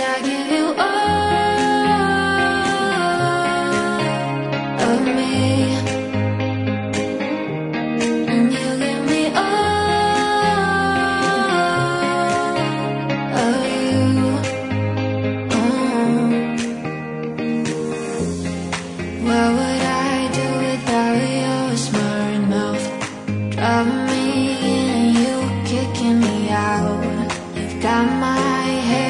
I give you all of me, and you give me all of you. What would I do without your smart mouth? Driving me in, you kicking me out. You've got my head